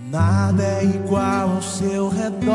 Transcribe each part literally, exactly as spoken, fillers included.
Nada é igual ao seu redor,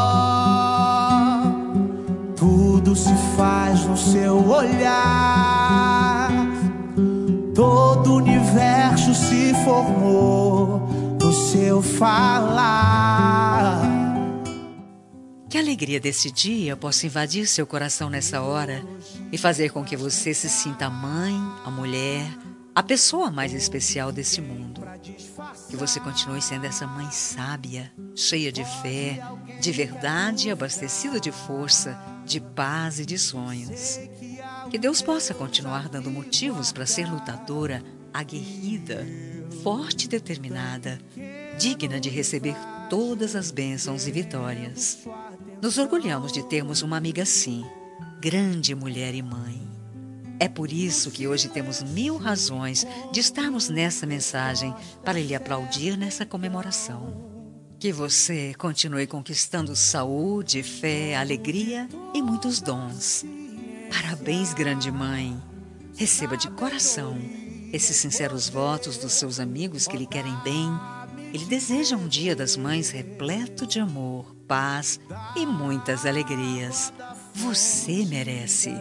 tudo se faz no seu olhar, todo o universo se formou no seu falar. Que a alegria desse dia possa invadir seu coração nessa hora e fazer com que você se sinta a mãe, a mulher, a pessoa mais especial desse mundo. Que você continue sendo essa mãe sábia, cheia de fé, de verdade e abastecida de força, de paz e de sonhos. Que Deus possa continuar dando motivos para ser lutadora, aguerrida, forte e determinada, digna de receber todas as bênçãos e vitórias. Nos orgulhamos de termos uma amiga assim, grande mulher e mãe. É por isso que hoje temos mil razões de estarmos nessa mensagem para lhe aplaudir nessa comemoração. Que você continue conquistando saúde, fé, alegria e muitos dons. Parabéns, grande mãe. Receba de coração esses sinceros votos dos seus amigos que lhe querem bem e lhe desejam um Dia das Mães repleto de amor, paz e muitas alegrias. Você merece.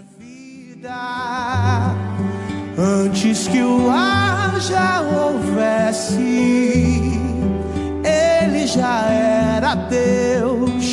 Antes que o ar já houvesse, ele já era Deus.